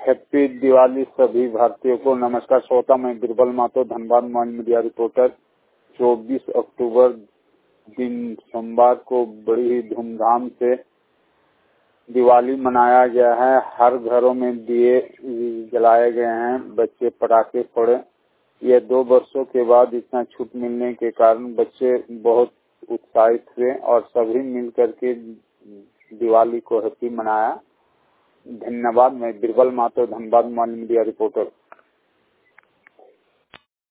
Happy Diwali सभी भारतीयों को। नमस्कार श्रोता, मैं Birbal Mahto, Dhanbad mall media reporter. 24 अक्टूबर दिन सोमवार को बड़ी ही धूमधाम से दिवाली मनाया गया है। हर घरों में दिए जलाए गए हैं, बच्चे पटाखे फोड़े। यह 2 वर्षों के बाद इतना छूट मिलने के कारण बच्चे बहुत उत्साहित हुए और सभी मिलकर के दिवाली को हैप्पी मनाया। धन्यवाद। मैं Birbal Mahto, Dhanbad mall media reporter.